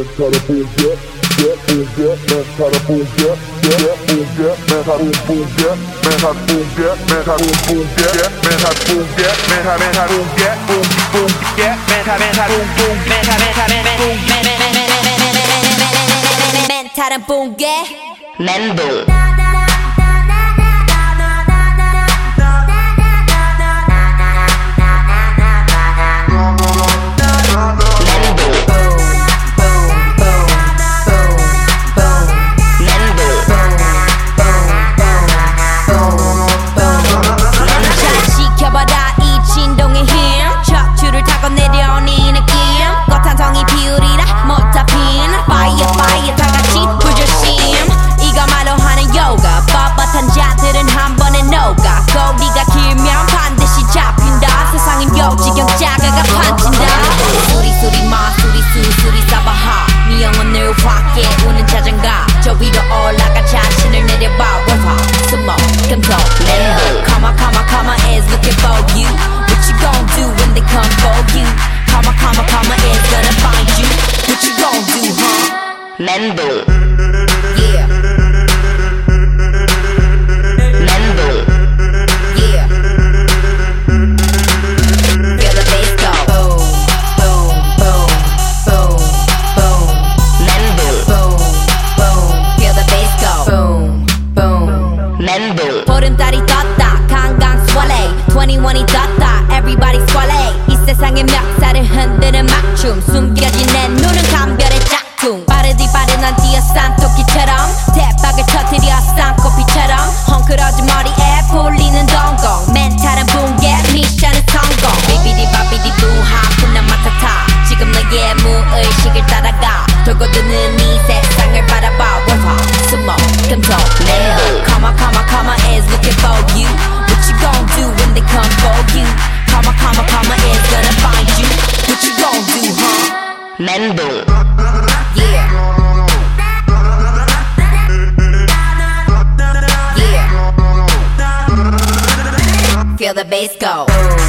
멘탈은 붕괴 붕괴 멘탈은 붕괴 붕괴 멘탈은 붕괴 멘탈 붕괴 멘탈 붕괴 멘탈 붕괴 멘탈 붕괴 붕괴 멘탈 붕괴 멘탈은 붕괴 멘붕 자들은 한 번에 녹아 거리가 길면 반드시 잡힌다 세상은 요지경자가가 판친다 수리수리 마수리 수수리 사바하 네 영혼을 확 깨우는 자장가 저 위로 올라가 자신을 내려봐 원화 스모 금속 멘붕 Come on is looking for you What you gon' do when they come for you Come on is gonna find you What you gon' do huh 멘붕 Yeah 보름달이 떴다 강강 swallow 21이 떴다 everybody swallow 이 세상의 멱살을 흔드는 막춤 숨겨진 내 눈은 감별의 짝퉁 빠르디 빠른 뛰어싼 토끼처럼 대박을 터뜨려 쌍꺼비처럼 헝클어진 머리에 풀리는 동공 멘탈은 붕괴 미션은 성공 비비디 바비디 부하푼 난 맡아타 지금 너의 무의식을 따라가 돌고 도는 이 세상을 바라봐 원화 스모 금속 멘붕 Come on is looking for you What you gon' do when they come for you Come on is gonna find you What you gon' do huh 멘붕 Yeah Yeah Feel the bass go